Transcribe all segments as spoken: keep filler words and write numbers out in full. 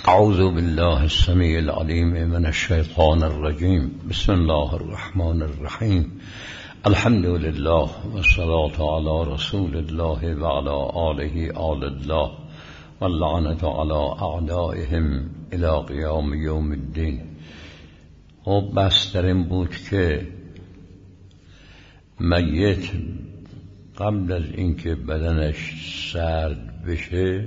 اعوذ بالله السمیع العلیم من الشیطان الرجیم. بسم الله الرحمن الرحیم. الحمد لله والصلاة علی رسول الله و علی آله آل الله واللعنة علی اعدائهم الی قیام یوم الدین. و بس در این بود که میت قبل از اینکه بدنش سرد بشه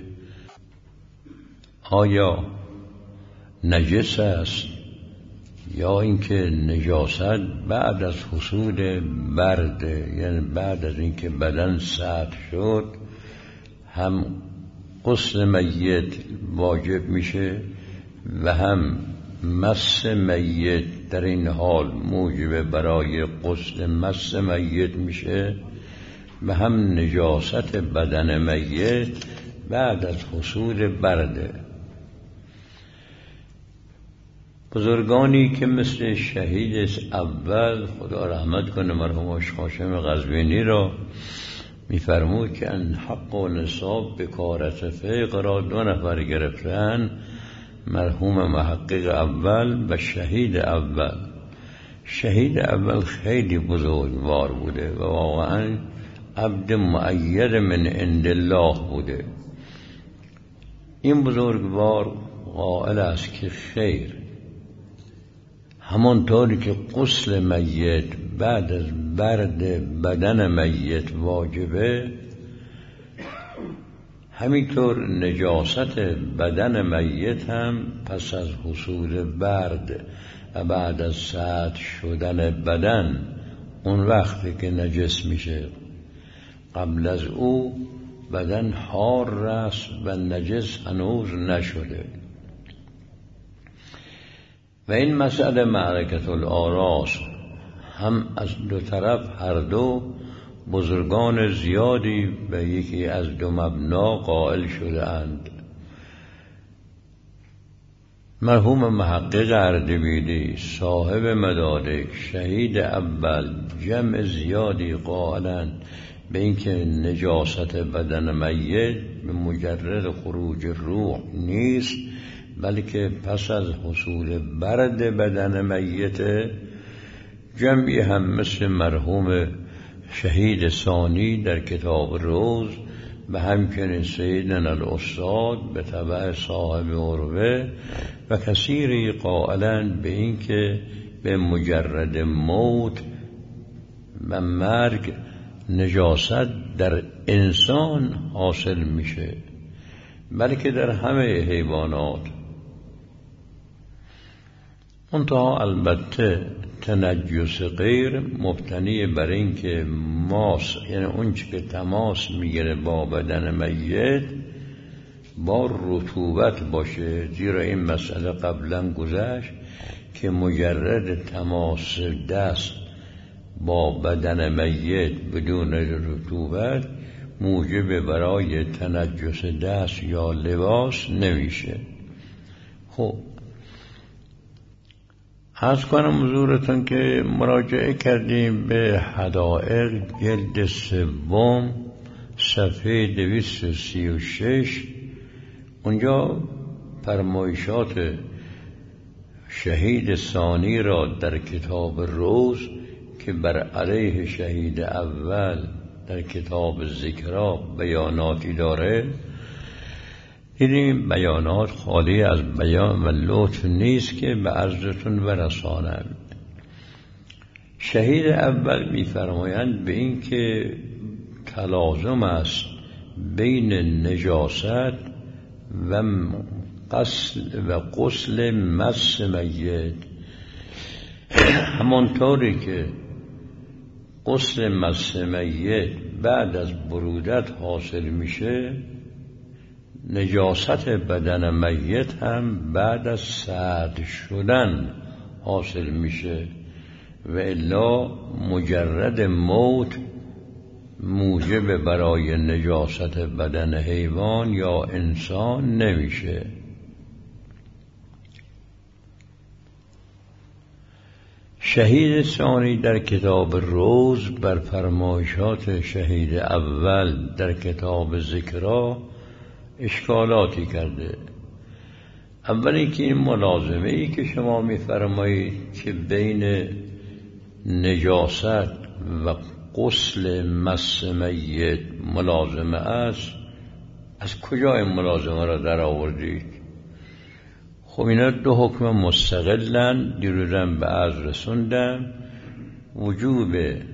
آیا نجس است یا اینکه نجاست بعد از حصول برد، یعنی بعد از اینکه بدن سرد شد هم غسل میت واجب میشه و هم مس میت در این حال موجب برای غسل مس میت میشه و هم نجاست بدن میت بعد از حصول برده. بزرگانی که مثل شهید اول خدا رحمت کنه مرحوم آش هاشم قزوینی را میفرمود که ان حق و نصاب به کارت فیق را دو نفر گرفتن، مرحوم محقق اول و شهید اول. شهید اول خیلی بزرگوار بوده و واقعا عبد مؤید من عند الله بوده. این بزرگوار قائل است که خیر، همانطوری که غسل میت بعد از برد بدن میت واجبه، همینطور نجاست بدن میت هم پس از حصول برد و بعد از سرد شدن بدن اون وقتی که نجس میشه. قبل از او بدن حار است و نجس هنوز نشده. و این مسئله معرکت الاراست، هم از دو طرف هر دو بزرگان زیادی به یکی از دو مبنا قائل شده اند. مرحوم محقق اردبیلی صاحب مدارک شهید اول جمع زیادی قائلند به اینکه نجاست بدن میت به مجرد خروج روح نیست، بلکه پس از حصول برد بدن میت. جمعی هم مثل مرحوم شهید ثانی در کتاب روز و همچنین سیدنا الاستاد به تبع صاحب عروه و کثیری قائلند به این که به مجرد موت و مرگ نجاست در انسان حاصل میشه، بلکه در همه حیوانات. منتها البته تنجس غیر مبتنی بر این که ماس، یعنی اون چی که تماس میگیره با بدن میت با رطوبت باشه، زیرا این مسئله قبلا گذشت که مجرد تماس دست با بدن میت بدون رطوبت موجب برای تنجس دست یا لباس نمیشه. خب عرض کنم حضورتون که مراجعه کردیم به حدائق جلد سوم صفحه دویست و سی و شش. اونجا فرمایشات شهید ثانی را در کتاب روز که بر علیه شهید اول در کتاب ذکرا بیاناتی داره، این بیانات خالی از بیان و لطف نیست که به عرضتون برسانم. شهید اول می‌فرمایند به این که تلازم است بین نجاست و غسل و غسل مس میت، همانطوری که غسل مس میت بعد از برودت حاصل میشه، نجاست بدن میت هم بعد از سرد شدن حاصل میشه و الا مجرد موت موجب برای نجاست بدن حیوان یا انسان نمیشه. شهید ثانی در کتاب روز بر فرمایشات شهید اول در کتاب ذکرا اشکالاتی کرده. اولی که این ملازمه ای که شما میفرمایید که بین نجاست و غسل مس میت ملازمه است، از کجا این ملازمه را در آوردید؟ خب اینا دو حکم مستقلن، دیروزم به عرض رسوندم. وجوب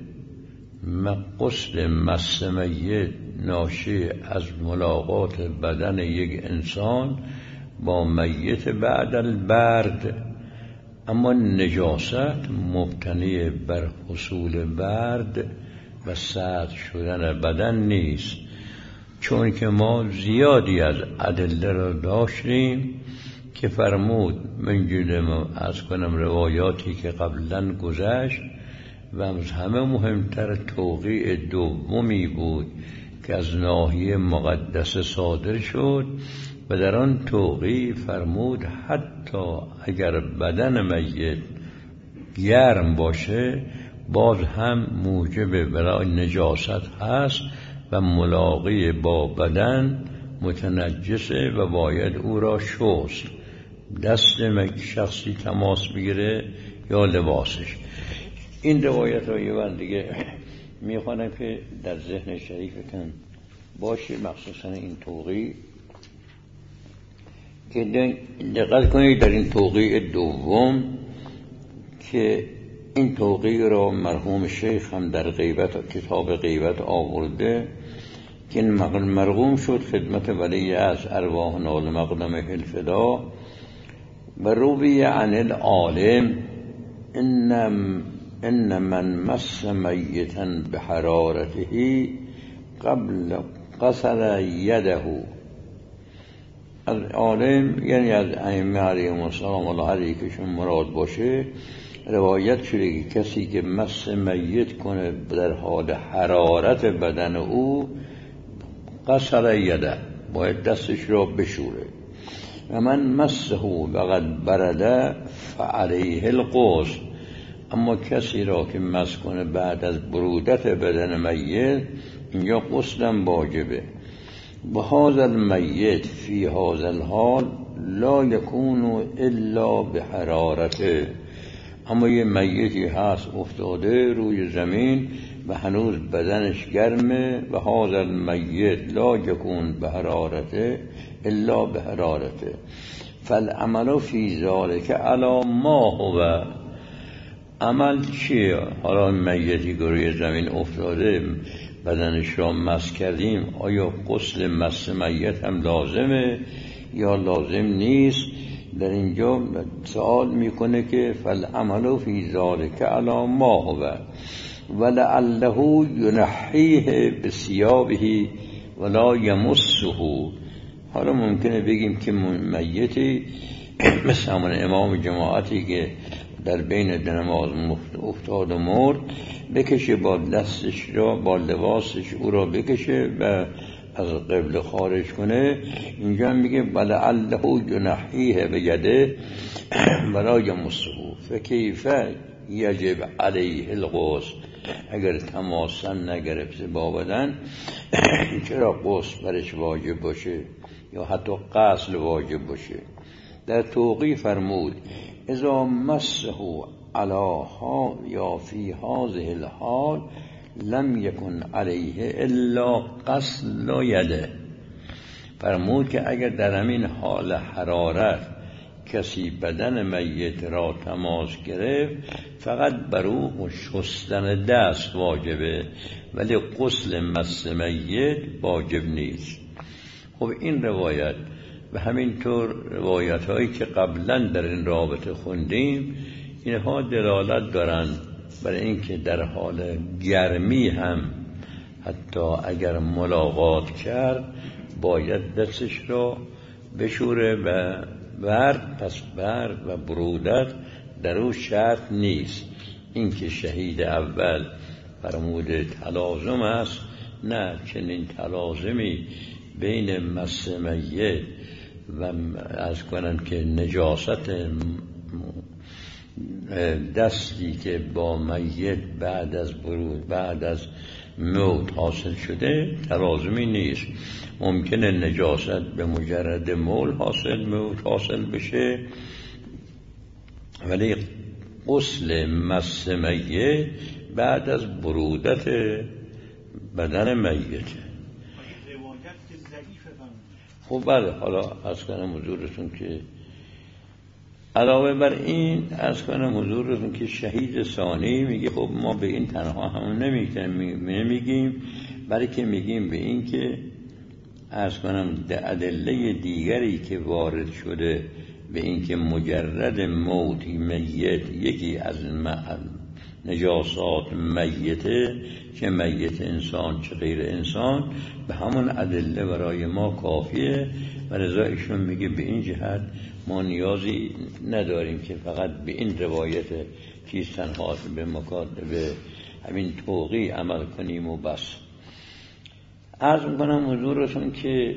غسل مس میت ناشی از ملاقات بدن یک انسان با میت بعد البرد، اما نجاست مبتنی بر حصول برد و سرد شدن بدن نیست، چون که ما زیادی از ادله را داشتیم که فرمود من جلم از کنم روایاتی که قبلا گذشت و از همه مهمتر توقیع دومی بود که از ناحیه مقدسه صادر شد و در آن توقیع فرمود حتی اگر بدن میت گرم باشه باز هم موجب برای نجاست هست و ملاقی با بدن متنجسه و باید او را شست، دست شخصی تماس بگیره یا لباسش. این روایت ها یه بار دیگه میخوانم که در ذهن شریفتون باشه، مخصوصا این توقیع که دقت کنید در این توقیع دوم که این توقیع را مرحوم شیخ هم در غیبت کتاب غیبت آورده که این مرغوم شد خدمت ولی از ارواحنا المقدم الفدا و روی عن العالم انم ان من مس میتا بحرارته قبل غسل یده. از عالم یعنی از ائمه علیهم السلام الله علیه که شما مراد باشه روایت شده که کسی که مس میت کنه در حال حرارت بدن او غسل یده، باید دستش را بشوره. و من مسه وقد برده فعلیه الغسل، اما کسی را که مس کنه بعد از برودت بدن میت اینجا غسلم واجبه. و هذا المیت فی هذا الحال لا یکون الا بحرارته، اما یه میتی هست افتاده روی زمین و هنوز بدنش گرمه و هذا المیت لا یکون بحرارته الا بحرارته فالعمل فی ذلک علی ما هو. عمل چیه؟ حالا میتی که روی زمین افتاده بدنش را مس کردیم، آیا غسل مس میت هم لازمه یا لازم نیست؟ در اینجا سوال میکنه که فالعمل فی ذلک علی ما هو ولعله ینحیه بثیابه ولا یمسه. حالا ممکنه بگیم که میتی مثل همون امام جماعتی که در بین نماز افتاد و مرد بکشه با دستش را با لباسش او را بکشه و از قبل خارج کنه. اینجا میگه ولعله ینحیه بیده ولا یمسه فکیف یجب علیه الغسل. اگر تماسا نگرفته با بدن چرا غسل برش واجب باشه یا حتی غسل واجب باشه؟ در توقیع فرمود اذا مسه علی ها یا فی هذه الحال لم یکن علیه الا غسل یده. فرمود که اگر در همین حال حرارت کسی بدن میت را تماس گرفت فقط بر او شستن دست واجبه ولی غسل مس میت واجب نیست. خب این روایت و همینطور روایت هایی که قبلا در این رابطه خوندیم اینها دلالت دارند برای اینکه در حال گرمی هم حتی اگر ملاقات کرد باید دستش را بشوره و برد، پس برد و برودت در او شرط نیست. این که شهید اول فرموده تلازم است، نه چنین تلازمی بین مس میت و از کنن که نجاست دستی که با میت بعد از برود بعد از موت حاصل شده ترازمی نیست. ممکنه نجاست به مجرد مول حاصل موت حاصل بشه، ولی غسل مس میت بعد از برودت بدن میت. خب بله، حالا از کنم حضورتون که علاوه بر این از کنم حضورتون که شهید ثانی میگه خب ما به این تنها همون نمیگیم، بلکه میگیم به این که از کنم ادله دیگری که وارد شده به این که مجرد موت میت یکی از نجاسات میته، چه میت انسان چه غیر انسان، به همون ادله برای ما کافیه و لذا ایشون میگه به این جهت ما نیازی نداریم که فقط به این روایت چیز تنها به مکاتبه همین توقی عمل کنیم و بس. عرض میکنم حضورتون که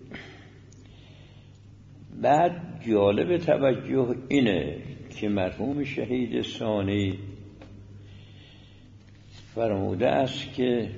بعد جالب توجه اینه که مرحوم شهید ثانی فرموده است که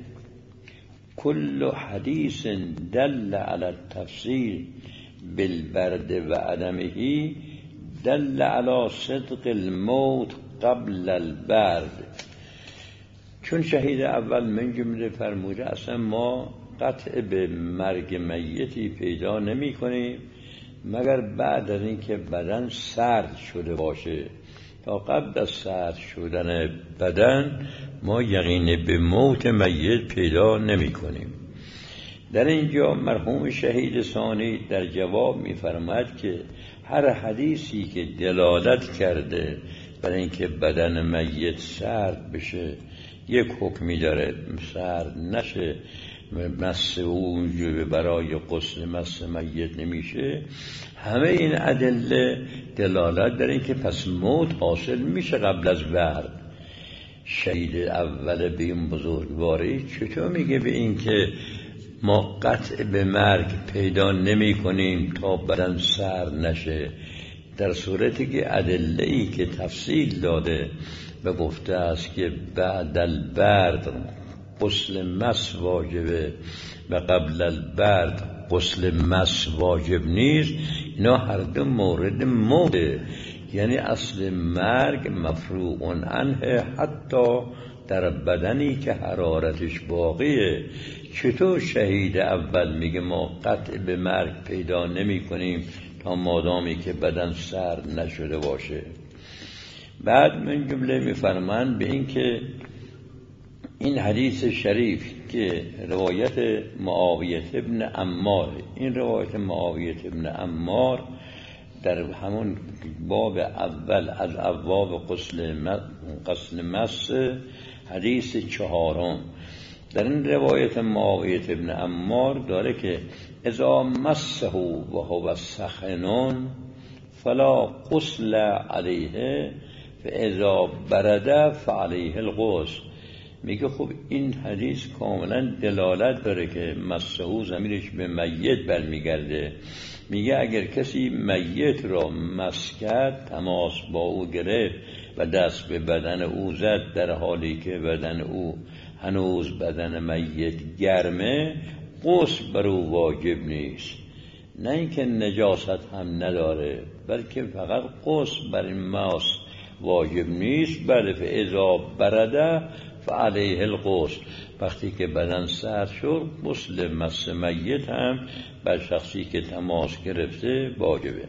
کل حدیث دل علی التفسیر بالبرد و عدمه دل علی صدق الموت قبل البرد. چون شهید اول من جمله فرموده اصلا ما قطع به مرگ میتی پیدا نمی کنیم مگر بعد از اینکه بدن سرد شده باشه. تا قبل از سرد شدن بدن ما یقین به موت میت پیدا نمی کنیم. در اینجا مرحوم شهید ثانی در جواب می فرماید که هر حدیثی که دلالت کرده برای اینکه بدن میت سرد بشه یک حکمی داره، سرد نشه مس اونجوری برای غسل مس میت نمیشه. همه این ادله دلالت داره این که پس موت حاصل میشه قبل از برد. شهید اول به این بزرگواری چطور میگه به این که ما قطع به مرگ پیدا نمی کنیم تا بدن سرد نشه، در صورتی که ادله ای که تفصیل داده و گفته است که بعد البرد غسل مس واجبه و قبل البرد غسل مس واجب نیست، اینا هر دو مورد موته، یعنی اصل مرگ مفروغ عنه حتی در بدنی که حرارتش باقیه. چطور شهید اول میگه ما قطع به مرگ پیدا نمی کنیم تا مادامی که بدن سرد نشده باشه؟ بعد من جمله میفرمند به این که این حدیث شریف که روایت معاویه ابن عمار، این روایت معاویه ابن عمار در همون باب اول از ابواب غسل مس حدیث چهارم، در این روایت معاویه ابن عمار داره که اذا مسه و هو سخن فلا غسل علیه فاذا برد فعلیه الغسل. میگه خب این حدیث کاملا دلالت داره که مسه ضمیرش به میت برمیگرده. میگه اگر کسی میت را مس کرد، تماس با او گرفت و دست به بدن او زد در حالی که بدن او هنوز بدن میت گرمه، غسل بر او واجب نیست. نه اینکه نجاست هم نداره، بلکه فقط غسل بر این ماس واجب نیست. بله فاذا برده فعلیه الغسل، وقتی که بدن سرد شد غسل مس میت هم بر شخصی که تماس گرفته واجبه.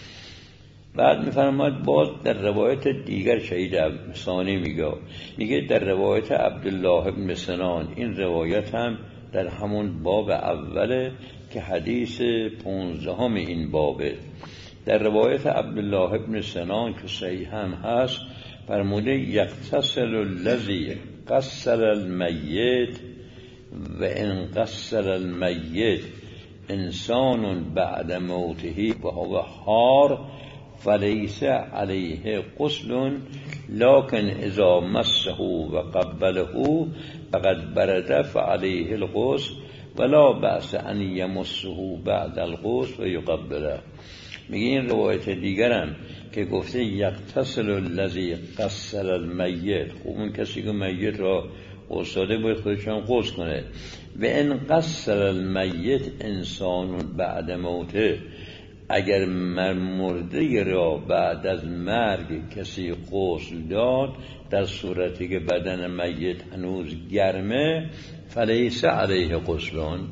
بعد میفرماید باز در روایت دیگر شهید ثانی میگه میگه در روایت عبدالله ابن سنان، این روایت هم در همون باب اوله که حدیث پونزدهم این بابه، در روایت عبدالله ابن سنان که صحیح هم هست فرموده یغتسل الذی غسل المیت و ان غسل المیت انسان بعد موته و هو حار فلیس علیه غسل لکن اذا مسه و قبله فقد برد فعلیه الغسل ولا بأس ان یمسه بعد الغسل و یقبله. میگه این روایت دیگرم که گفته یغتسل الذی غسل المیت، خب اون کسی که میت را استاده باید خودشان غسل کنه. و ان غسل المیت انسان بعد موته، اگر مرده را بعد از مرگ کسی غسل داد در صورتی که بدن میت هنوز گرمه، فلیس علیه غسلان.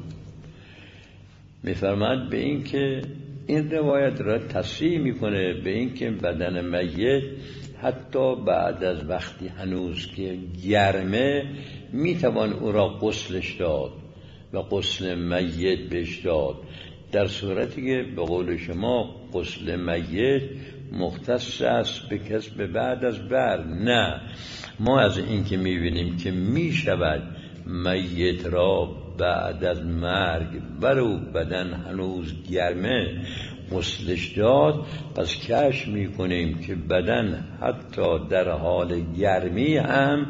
میفرماد به این که این روایت را تصریح میکنه به این که بدن میت حتی بعد از وقتی هنوز که گرمه میتوان او را غسلش داد و غسل میت بهش داد، در صورتی که به قول شما غسل میت مختص است به کسب بعد از بر. نه، ما از این که میبینیم که میشود میت را بعد از مرگ برو بدن هنوز گرمه غسلش داد، پس کشف میکنیم که بدن حتی در حال گرمی هم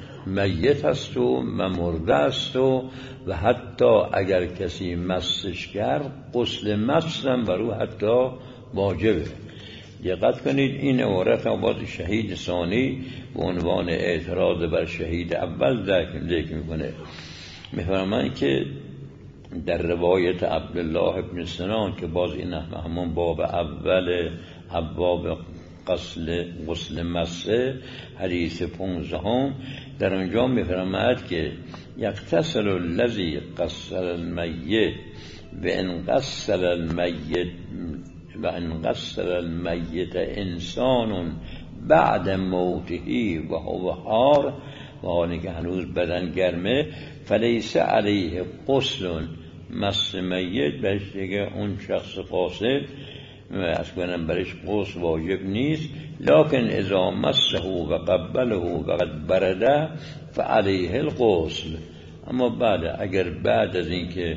میت است و مرده است و و حتی اگر کسی مسش کرد غسل مس هم بر او حتی واجبه. دقت کنید این عبارت آواز شهید ثانی به عنوان اعتراض بر شهید اول ذکر میکنه. میفرمایند که در روایت عبدالله ابن سنان که باز این همون باب اول ابواب غسل غسل مسه حدیث پونزدهم، در اونجا میفرماید که یغتسل الذی غسل المیت و ان غسل المیت و ان غسل المیت انسان بعد موته و هو حار، و حالی که هنوز بدن گرمه، فلیس علیه غسل، مس میت بهش دیگه اون شخص فاسد از کنم برش غسل واجب نیست، لکن اذا مسه و قبله و قد برده فعلیه الغسل. اما بعد اگر بعد از اینکه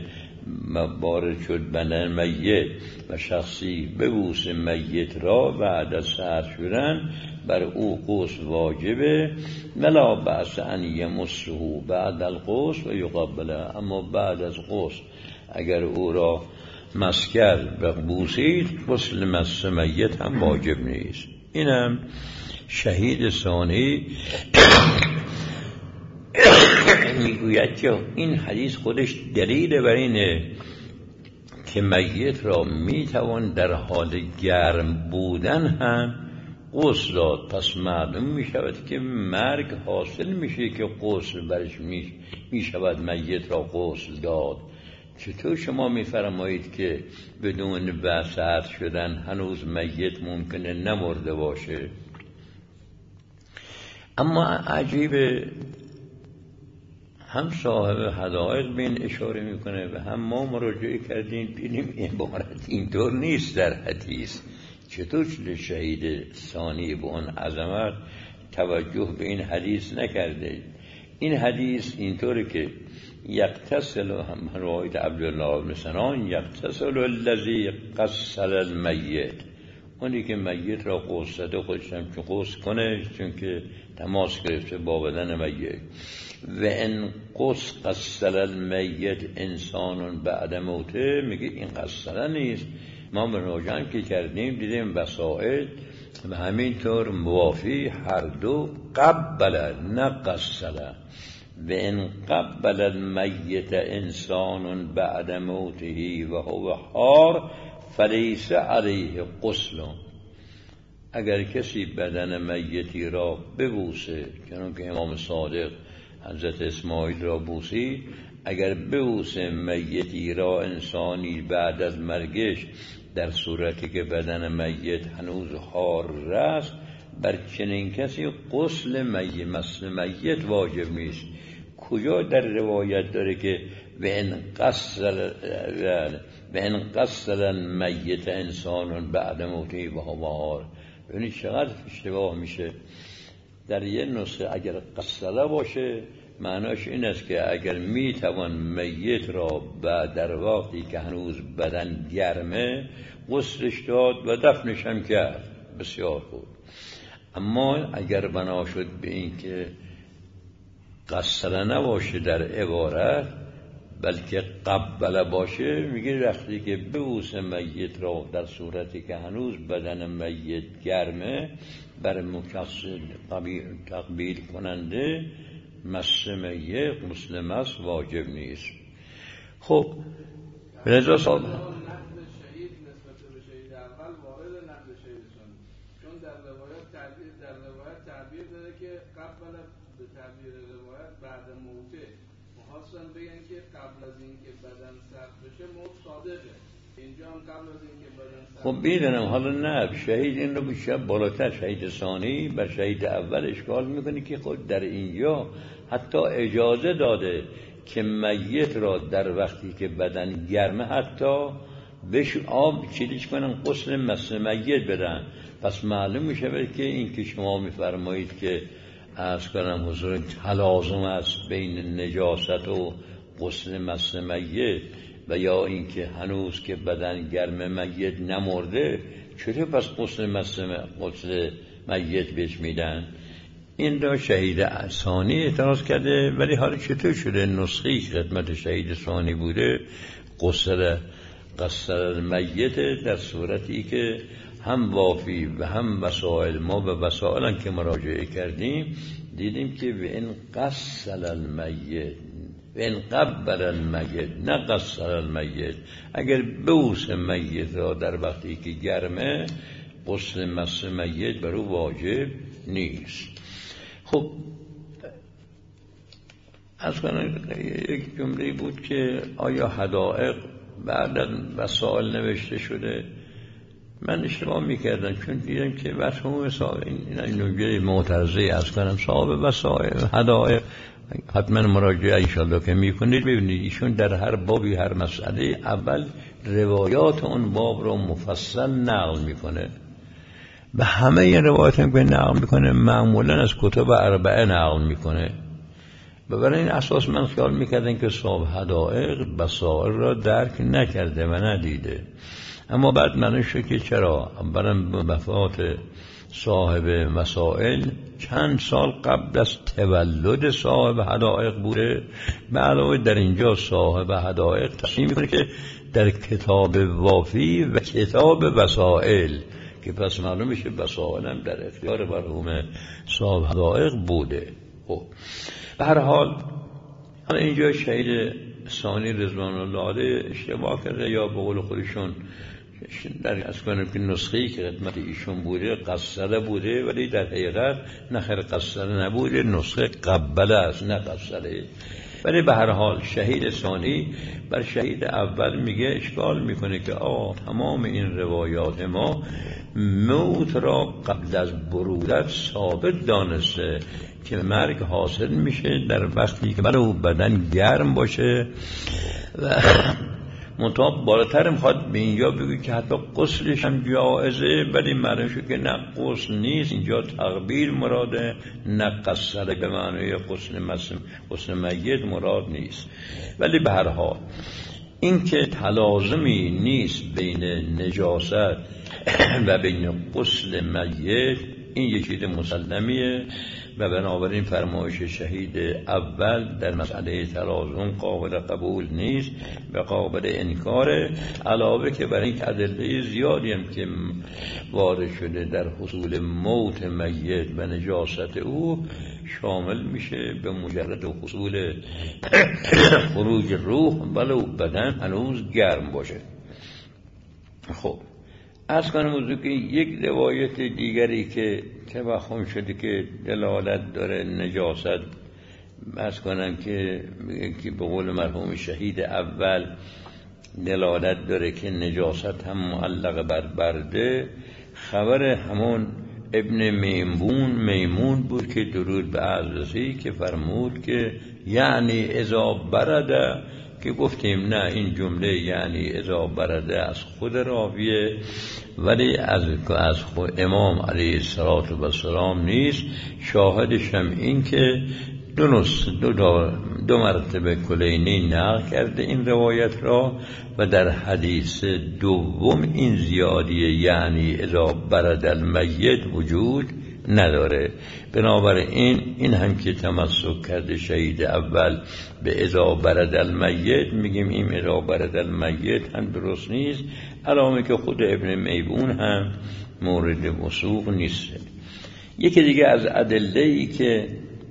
وارد شد بدن میت و شخصی ببوس میت را بعد از سرد شدن، بر او غسل واجبه، ولا بأس ان یمسه بعد الغسل و یقبله. اما بعد از غسل اگر او را مس کرد و بوسید، غسل مس میت هم واجب نیست. اینم شهید ثانی میگوید که این حدیث خودش دلیل بر اینه که میت را میتوان در حال گرم بودن هم غسل داد. پس معلوم میشود که مرگ حاصل میشه که غسل برش میشود میت را غسل داد. چطور شما میفرمایید که بدون بسرد شدن هنوز میت ممکنه نمرده باشه؟ اما عجیبه، هم صاحب حدائق به این اشاره میکنه و هم ما مراجعه کردیم بینیم عبارت اینطور نیست در حدیث. چطور شده شهید ثانی به اون عظمت توجه به این حدیث نکرده؟ این حدیث اینطوره که یغتسل، هم روایت عبدالله بن سنان، یغتسل الذی غسل المیت، اونی که میت را غسل داده خودش هم که غسل کنه چون که تماس گرفته با بدن میت. و ان غسل المیت انسان بعد موته، میگه این غسل نیست. ما مراجعه که کردیم دیدیم وسائل و همینطور موافی هر دو قبل نه غسل. و ان قبل المیت انسان بعد موته و هو حار فلیس علیه غسل. اگر کسی بدن میتی را ببوسه، چون که امام صادق حضرت اسماعیل را بوسید، اگر ببوسه میتی را انسانی بعد از مرگش در صورتی که بدن میت هنوز حار است، بر چنین کسی غسل میت مثل میت واجب نیست. کجا در روایت داره که و ان غسل و ان غسل میت انسان بعد موته و هو حار؟ ببینید چقدر اشتباه میشه. در یه نسخه اگر غسله باشه معناش این است که اگر میتوان میت را بعد در وقتی که هنوز بدن گرمه غسلش داد و دفنش هم کرد، بسیار خوب. اما اگر بنا شد به این که غسله نباشه در عبارت بلکه قبله باشه، میگه وقتی که ببوس میت را در صورتی که هنوز بدن میت گرمه بر مکسل تقبیل کننده مس میت غسل مس واجب نیست. خب رضا صاحب نقد شهید نسبت به شهید اول وارد نقد شهیدشون، چون در روایت تعبیر در روایت تعبیر داره که قبل به تعبیر روایت بعد موته، می‌خواستن بگن که قبل از اینکه بدن سرد بشه موت صادقه، اینجا هم قبل از اینکه بدن سرد. خب میدونم، حالا نه شهید این رو بیشتر بالاتر شهید ثانی بر شهید اول اشکال میکنه که خود در اینجا حتی اجازه داده که میت را در وقتی که بدن گرمه حتی بهش آب چیلیش کنن غسل مس میت بدن. پس معلوم میشه که این که شما میفرمایید که عرض کنم حضور تلازم است بین نجاست و غسل مس میت و یا این که هنوز که بدن گرم میت نمرده چطور پس غسل مس غسل میت بهش میدن؟ این را شهید ثانی اعتراض کرده. ولی حالا چطور شده نسخه‌ای که خدمت شهید ثانی بوده غسل غسل میت در صورتی که هم وافی و هم وسائل، ما به وسائل که مراجعه کردیم دیدیم که و این غسل المیت و این قبل المیت نه غسل المیت، اگر بوس میت را در وقتی که گرمه غسل مس میت بر او واجب نیست. خب از کنم یک جمله بود که آیا حدائق بعد از وسائل نوشته شده؟ من اشتباه میکردم چون دیدم که مفهوم وسائل این نوجه معترضه از کنم صاحب وسائل حدائق حتما مراجعه انشاءالله که میکنید ببینید ایشون در هر بابی هر مسئله اول روایات اون باب رو مفصل نقل میکنه و همه این روایات هم که نقل میکنه معمولا از کتب اربعه نقل میکنه و برای این اساس من خیال میکردم که صاحب حدائق بصائر را درک نکرده و ندیده. اما بعد معلوم شد که چرا. اولا وفات صاحب مسائل چند سال قبل از تولد صاحب حدائق بوده. به علاوه در اینجا صاحب حدائق تصمیم میکنه که در کتاب وافی و کتاب وسائل که پس معلوم میشه وسائل هم در اختیار مرحوم صاحب حدائق بوده. خب به هر حال اینجا شهید ثانی رضوان الله علیه اشتباه کرده یا به قول خودشون در از کنم که نسخه‌ای که خدمت ایشون بوده قصره بوده ولی در حقیقت نخیر قصره نبوده، نسخه قبله است نه قصره. ولی به هر حال شهید ثانی بر شهید اول میگه اشکال میکنه که آه تمام این روایات ما موت را قبل از برودت ثابت دانسته که مرگ حاصل میشه در وقتی که برای بدن گرم باشه و منطقه بالاتر میخواد به اینجا بگوید که حتی غسلش هم جایزه، ولی معلوم شد که نه غسل نیست، اینجا تقبیل مراده نه قصره به معنی غسل مسم غسل میت مراد نیست. ولی به هر حال این که تلازمی نیست بین نجاست و بین غسل میت این یک چیز مسلمیه و بنابراین فرمایش شهید اول در مسئله تلازم قابل قبول نیست و قابل انکاره. علاوه که برای این ادله زیادی هم که وارد شده در حصول موت میت و نجاست او شامل میشه به مجرد حصول خروج روح ولو بدن هنوز گرم باشه. خب از کنم موضوع که یک روایت دیگری که توهم شده که دلالت داره نجاست از کنم که که به قول مرحوم شهید اول دلالت داره که نجاست هم معلق بر برده، خبر همون ابن میمون میمون بود که درود به عزیزی که فرمود که یعنی اذا برده، که گفتیم نه این جمله یعنی اذا برده از خود راویه ولی از از خود امام علیه الصلاه و السلام نیست. شاهدش هم این که دو, دو, دو مرتبه کلینی نقل کرده این روایت را و در حدیث دوم این زیادی یعنی اذا برد المیت وجود نداره. بنابراین این هم که تمسک کرده شهید اول به اذا برد المیت میگیم این اذا برد المیت هم درست نیست، علامه که خود ابن میبون هم مورد وثوق نیست. یکی دیگه از ادله‌ای که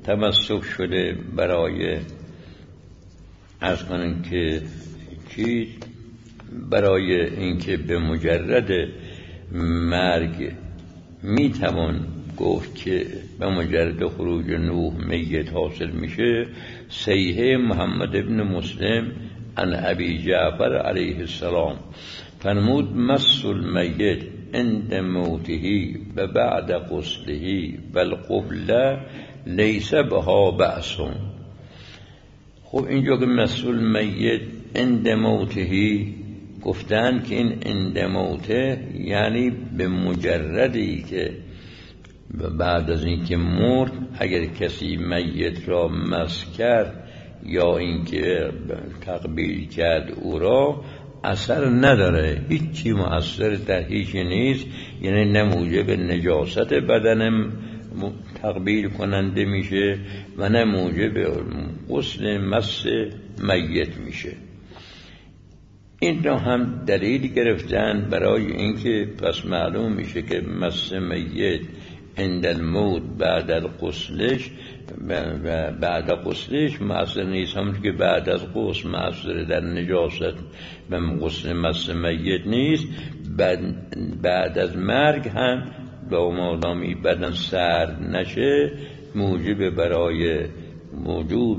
تمسک شده برای عرض کنم که چی برای اینکه به مجرد مرگ میتوان گفت که به مجرد خروج نوح میت حاصل میشه. صحیح محمد ابن مسلم عن ابی جعفر علیه السلام فرمود مس المیت عند موته و بعد غسله و القبله لیس بها بأس. خب اینجا که مس المیت عند موته گفتن که این عند موته یعنی به مجردی که بعد از اینکه مرد اگر کسی میت را مس کرد یا اینکه تقبیل کرد او را اثر نداره، هیچی مؤثر در هیچی نیست، یعنی نه موجب نجاست بدن تقبیل کننده میشه و نه موجب غسل مس میت میشه. این را هم دلیل گرفتن برای اینکه پس معلوم میشه که مس میت عند الموت بعد از غسلش و بعد از غسلش مؤثر نیست، همون که بعد از غسل مؤثر در نجاست و غسل مس میت نیست. بعد, بعد از مرگ هم با مادامی بدن سرد نشه موجب برای موجوب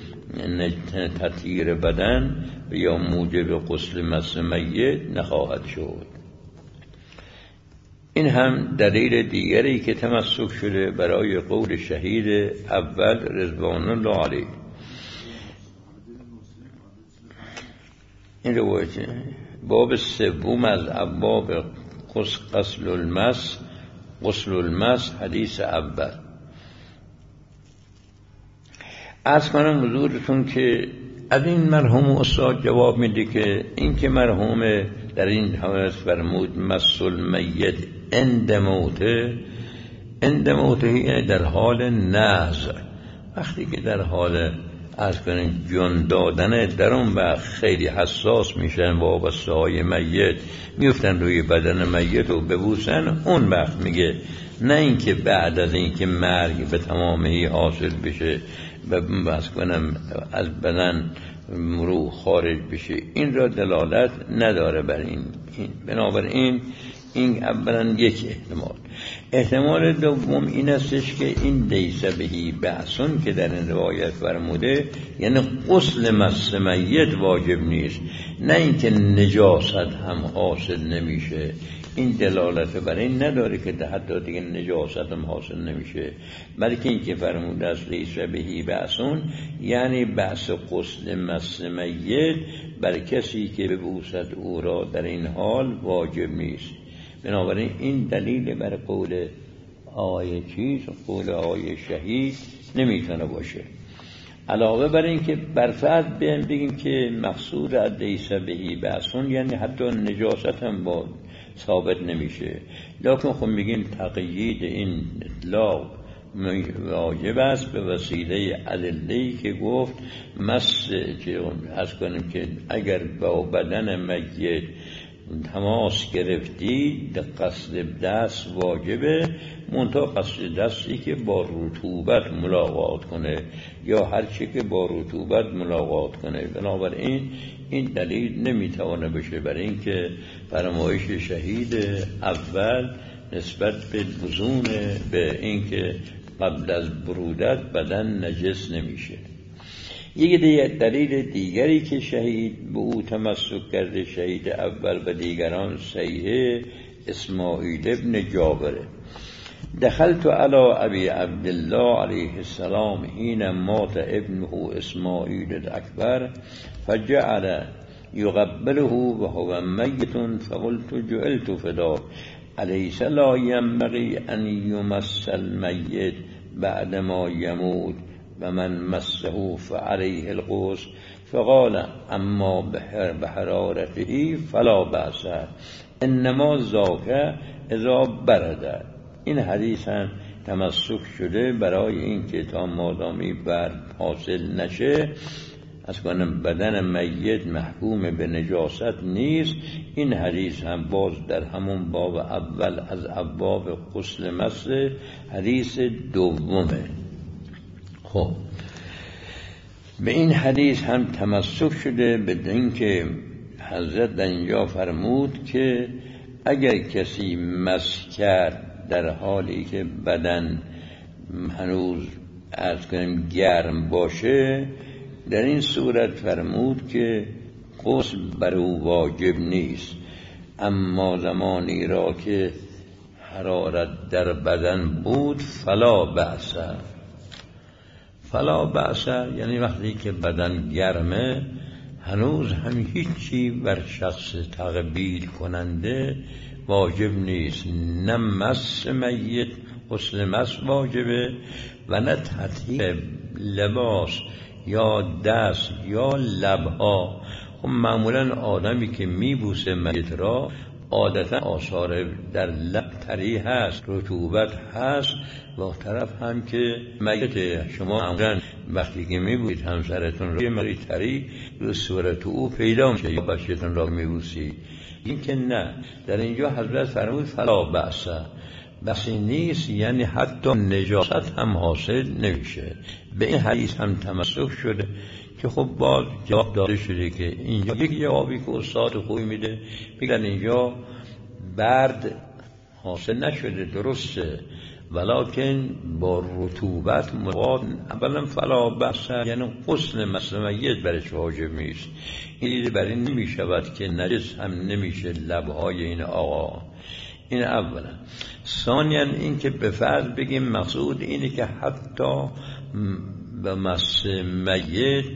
تطهیر بدن یا موجب غسل مس میت نخواهد شد. این هم دلیل دیگری که تمسک شده برای قول شهید اول رضوان الله علیه. این روایت باب سوم از ابواب غسل المس غسل المس حدیث اول. عرض کنم حضورتون که از این مرحوم استاد جواب میده که این که مرحوم در این حوادث فرمود مس المیت عند موته، عند موته یعنی در حال نزع، وقتی که در حال عرض کنیم جان دادن در اون وقت خیلی حساس میشن وابسته های میت میفتن روی بدن میت و ببوسن، اون وقت میگه، نه اینکه بعد از اینکه مرگ به تمامی حاصل بشه و بس کنم از بدن روح خارج بشه، این را دلالت نداره بر این. بنابراین این اولا یک احتمال. احتمال دوم این استش که این لیس بهی بأسون که در این روایت فرموده یعنی غسل مس میت واجب نیست، نه اینکه نجاست هم حاصل نمیشه. این دلالت بر این نداره که حتی دیگه نجاست هم حاصل نمیشه، بلکه این که فرموده است لیس بهی بأسون یعنی بأس غسل مس میت بر کسی که ببوسد او را در این حال واجب نیست. بنابراین این دلیل بر قول آیه چیز قول آیه شهید نمیتونه باشه. علاوه بر این که برفرض بگیم که مقصود از لیس بهی بأسون یعنی حتی نجاست هم با ثابت نمیشه، لکن خب میگیم تقیید این اطلاق واجب است به وسیله ادله‌ای که گفت مس که از کنیم که اگر با بدن میت تماس گرفتی قصد دست واجبه، منتها قصد دستی که با رطوبت ملاقات کنه یا هر چی که با رطوبت ملاقات کنه. بنابراین این دلیل نمیتونه بشه برای اینکه فرمایش شهید اول نسبت به لزوم به اینکه قبل از برودت بدن نجس نمیشه. یک دلیل دیگری که شهید به او تمسک کرده شهید اول و دیگران صحیح اسماعیل ابن جابر. دخلت على ابی عبدالله علیه السلام حين مات ابنه اسماعیل الاکبر فجعل يقبله وهو میت فقلت جعلت فداك الیس لا ينبغي ان يمس المیت بعد ما يموت و من مسه فعليه الغسل فقال اما بحرارته فلا بأس انما ذاك اذا برد. این حدیث هم تمسک شده برای این که تا مادامی برد حاصل نشه از کنم بدن میت محکوم به نجاست نیست. این حدیث هم باز در همون باب اول از ابواب غسل مس حدیث دومه. خب به این حدیث هم تمسک شده، به اینکه حضرت در اینجا فرمود که اگر کسی مس کرد در حالی که بدن هنوز عرض کنیم گرم باشه، در این صورت فرمود که غسل بر او واجب نیست، اما زمانی را که حرارت در بدن بود فلا بأس. فلا بأس یعنی وقتی که بدن گرمه هنوز هم هیچی بر شخص تقبیل کننده واجب نیست، نه مس میت غسل مس واجبه و نه تطهیر لباس یا دست یا لبها. خب معمولا آدمی که میبوسه میت را عادتا آثار در لب طری هست، رطوبت هست، و طرف هم که میت شما معمولا وقتی که میبوسید همسرتون را یه مقدار طری رو صورت او پیدا میشه یا بچه‌تون را میبوسید. این که نه، در اینجا حضرت فرمود فلا بأس، بسی نیست، یعنی حتی نجاست هم حاصل نمیشه. به این حدیث هم تمسک شده که خب باز جواب داده شده که اینجا یک جوابی که استاد خوبی میده، میگن اینجا برد حاصل نشده، درسته، ولکن با رطوبت مواد. اولا فلا بأس یعنی غسل مس میت برش واجب نیست، این بر این نمیشود که نجس هم نمیشه لبهای این آقا. این اولا. ثانیا این که به فرض بگیم مقصود اینه که حتی به مس میت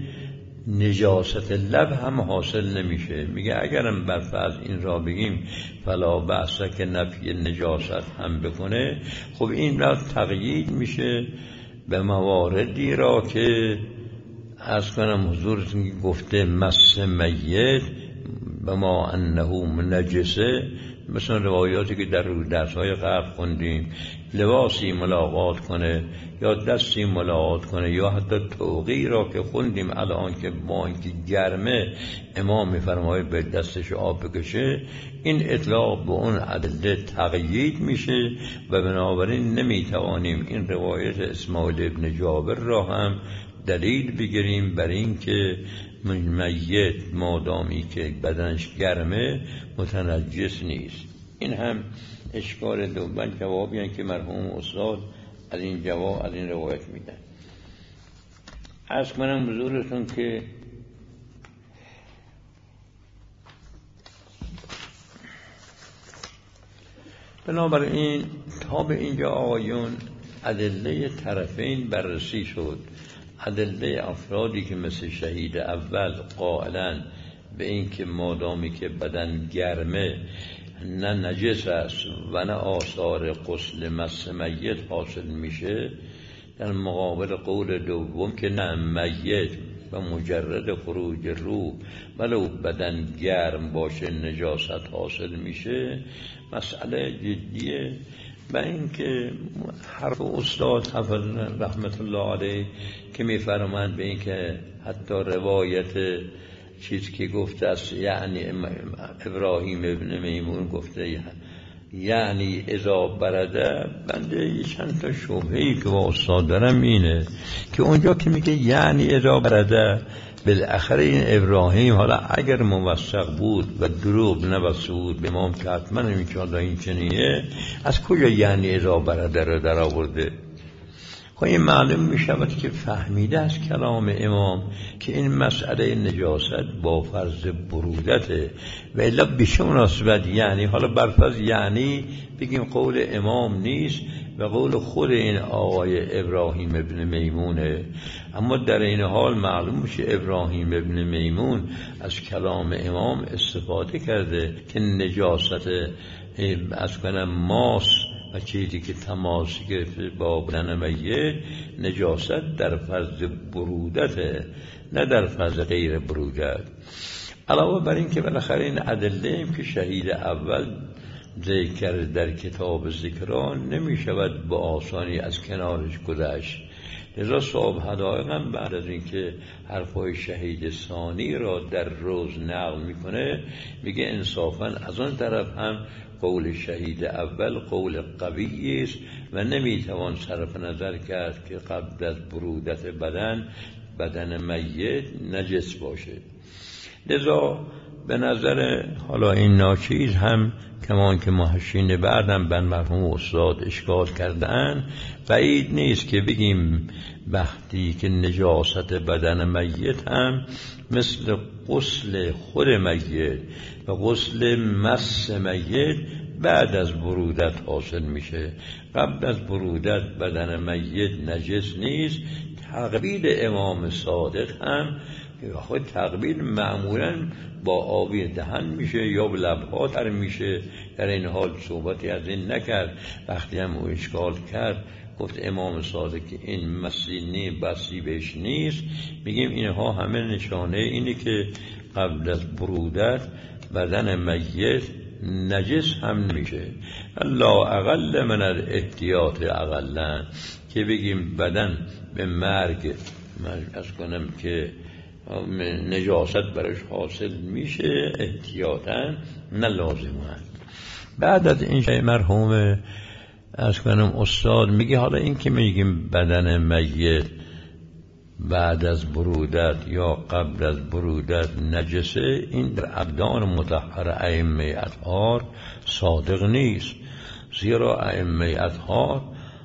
نجاست لب هم حاصل نمیشه. میگه اگرم بر فرض این را بگیم فلا بأس که نفی نجاست هم بکنه، خب این را تقیید میشه به مواردی را که از کنم حضورتون گفته مس میت به ما انه منجسه، مثلا روایاتی که در درس‌های قبل خوندیم، لباسی ملاقات کنه یا دستی ملاقات کنه یا حتی توقی را که خوندیم الان که با اینکه گرمه امام می‌فرماید به دستش آب بکشه، این اطلاق به اون ادله تقیید میشه و بنابراین نمیتوانیم این روایت اسماعیل ابن جابر را هم دلیل بگیریم بر این که میت مادامی که بدنش گرمه متنجس نیست. این هم اشکال دوم، جوابی هست که مرحوم استاد از این جواب از این روایت میدن. عرض کنم حضورتون که بنابراین تا به اینجا آقایون ادله طرفین بررسی شد. ادله افرادی که مثل شهید اول قائلن به این که مادامی که بدن گرمه نه نجس است و نه آثار غسل مس میت حاصل میشه، در مقابل قول دوم که نه میت و مجرد خروج روح ولو بدن گرم باشه نجاست حاصل میشه، مسئله جدیه. و اینکه حرف استاد حافظ رحمت الله علیه که میفرماند به اینکه حتی روایت چیز که گفته است، یعنی ابراهیم ابن میمون گفته یعنی اذا برده، بنده چند تا شبهه‌ای که با استاد دارم اینه که اونجا که میگه یعنی اذا برده، بالاخره این ابراهیم حالا اگر موثق بود و دروغ نبسته بود به امام که حتما انشاءالله این چنینه، از کجا یعنی اذا برده رو در آورده؟ خب این معلوم می شود که فهمیده از کلام امام که این مسئله نجاست با فرض برودته و الا بیشه مناسبت، یعنی حالا برفرض یعنی بگیم قول امام نیست و قول خود این آقای ابراهیم ابن میمونه، اما در این حال معلوم میشه ابراهیم ابن میمون از کلام امام استفاده کرده که نجاست از کنم ماس و چیزی که تماس گرفته با بدن میت نجاست در فرض برودته، نه در فرض غیر برودت. علاوه بر این که بالاخره این ادله ایم که شهید اول ذکر در کتاب ذکران نمی شود با آسانی از کنارش گذشت. لذا صاحب حدائق هم بعد از اینکه حرفای شهید ثانی را در روز نقل میکنه، میگه انصافا از آن طرف هم قول شهید اول قول قوی است و نمیتوان صرف نظر کرد که قبل از برودت بدن بدن میت نجس باشه. لذا به نظر حالا این ناچیز هم کمان که محشین بعدم بن مرحوم استاد اشکال کردن، بعید نیست که بگیم وقتی که نجاست بدن میت هم مثل غسل خود میت و غسل مس میت بعد از برودت حاصل میشه. قبل از برودت بدن میت نجس نیست. تقبیل امام صادق هم خود تقبیل معمولاً با آبی دهن میشه یا به لبها تر میشه. در این حال صحبتی از این نکرد. وقتی هم او اشکال کرد گفت امام صادق که این مسینی بسی بهش نیست، میگیم اینها همه نشانه اینه که قبل از برودت بدن میت نجس هم نمیشه. لا اقل من الاحتیاط اقلن که بگیم بدن به مرگ از کنم که نجاست برش حاصل میشه احتیاطاً نه لازماً. بعد از این شای مرحوم از کنم استاد میگه حالا این که میگیم بدن میت بعد از برودت یا قبل از برودت نجسه، این در ابدان مطهر ائمه اطهار صادق نیست. زیرا ائمه اطهار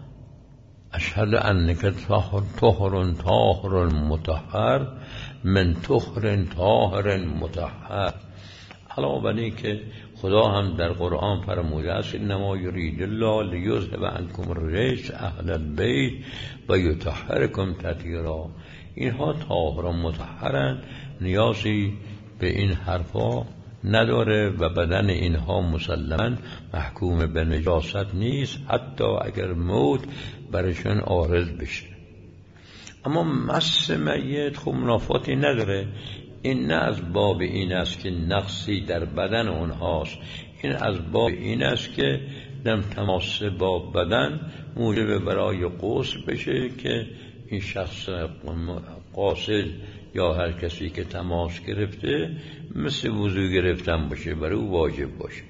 اشهد انک طاهر طاهر طاهر مطهر من طهر طاهر مطهر. علاوه بر این که خدا هم در قرآن فرموده است انما یرید الله لیذهب عنکم الرجس اهل البیت و یطهرکم تطهیرا. اینها طاهر و مطهرن، نیازی به این حرفا نداره و بدن اینها مسلماً محکوم به نجاست نیست حتی اگر موت برشون عارض بشه. اما مس میت خب منافاتی نداره. این نه از باب این است که نقصی در بدن اونهاست، این از باب این است که دم تماس با بدن موجب برای غسل بشه که این شخص غاسل یا هر کسی که تماس گرفته مثل وضو گرفتن باشه، برای او واجب باشه.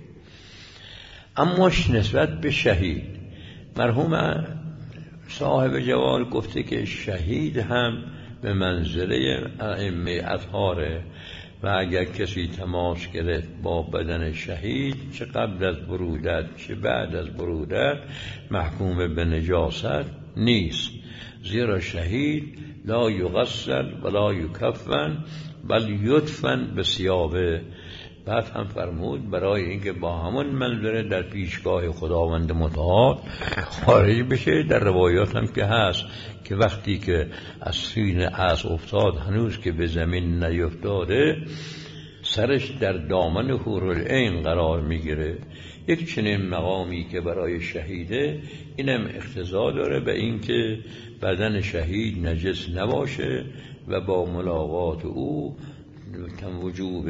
اما نسبت به شهید، مرحوم صاحب جوال گفته که شهید هم به منزله ائمه اطهاره و اگر کسی تماس گرفت با بدن شهید چه قبل از برودت چه بعد از برودت محکوم به نجاست نیست. زیرا شهید لا یغسل ولا یکفن بل یدفن به ثیابه. بعد هم فرمود برای اینکه با همون منظره در پیشگاه خداوند متعال خارج بشه، در روایات هم که هست که وقتی که از سین از افتاد هنوز که به زمین نیفتاده سرش در دامن حورالعین قرار میگیره. یک چنین مقامی که برای شهیده اینم اقتضا داره به اینکه بدن شهید نجس نباشه و با ملاقات او تم وجوب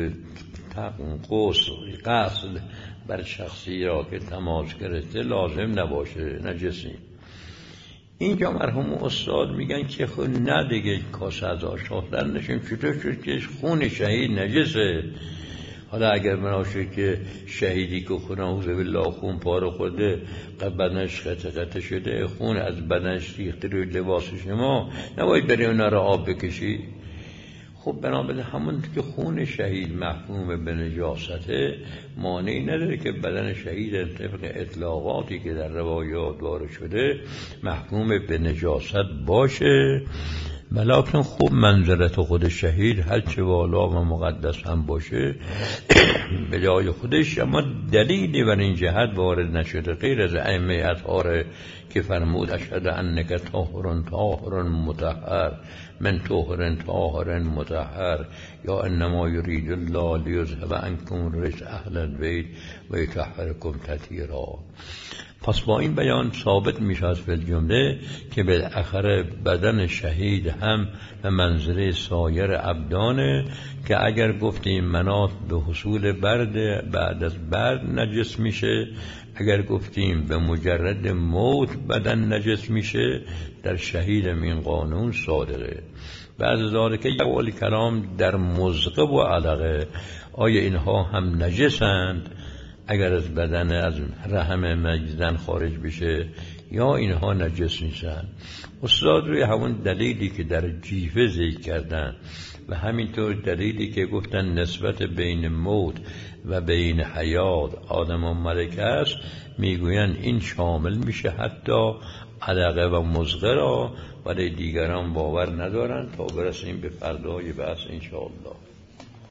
قصد قصد بر شخصی را که تماس گرفته لازم نباشه، نجس نیست. اینجا مرحوم استاد میگن که خود نه دیگه کاسه از آشافتن نشیم، چطور شد که خون شهید نجسه؟ حالا اگر مناشه که شهیدی که خون اعوذ بالله خون پاره خورده بدنش قطع قطع شده خون از بدنش ریخته روی لباس شما، نباید برای اونا را آب بکشی؟ خب بنابراین همون که خون شهید محکوم به نجاسته مانعی نداره که بدن شهید طبق اطلاقاتی که در روایات وارد شده محکوم به نجاست باشه. ولیکن خوب منزلت خود شهید هرچه والا و مقدس هم باشه به جای خودش، اما دلیلی بر این جهت وارد نشده غیر از ائمه اطهار که فرمود اشهد انک طاهر طاهر مطهر من طهر طاهر مطهر یا انما یرید الله لیذهب عنکم الرجس اهل البیت و یطهرکم تطهیرا. پس با این بیان ثابت میشه از جمله که بالاخره بدن شهید هم به منزله سایر ابدانه که اگر گفتیم منات به حصول برد بعد از برد نجس میشه، اگر گفتیم به مجرد موت بدن نجس میشه، در شهید این قانون صادقه. بعد از ذالک یقول کلام در مزق و علقه، آیا اینها هم نجسند؟ اگر از بدن از رحم مجزن خارج بشه یا اینها نجس نیستن. استاد روی همون دلیلی که در جیفه ذکر کردن و همینطور دلیلی که گفتن نسبت بین موت و بین حیات آدم و ملک است، میگوین این شامل میشه حتی علقه و مضغه را، ولی دیگران باور ندارن تا برسیم به فردای بحث انشاءالله.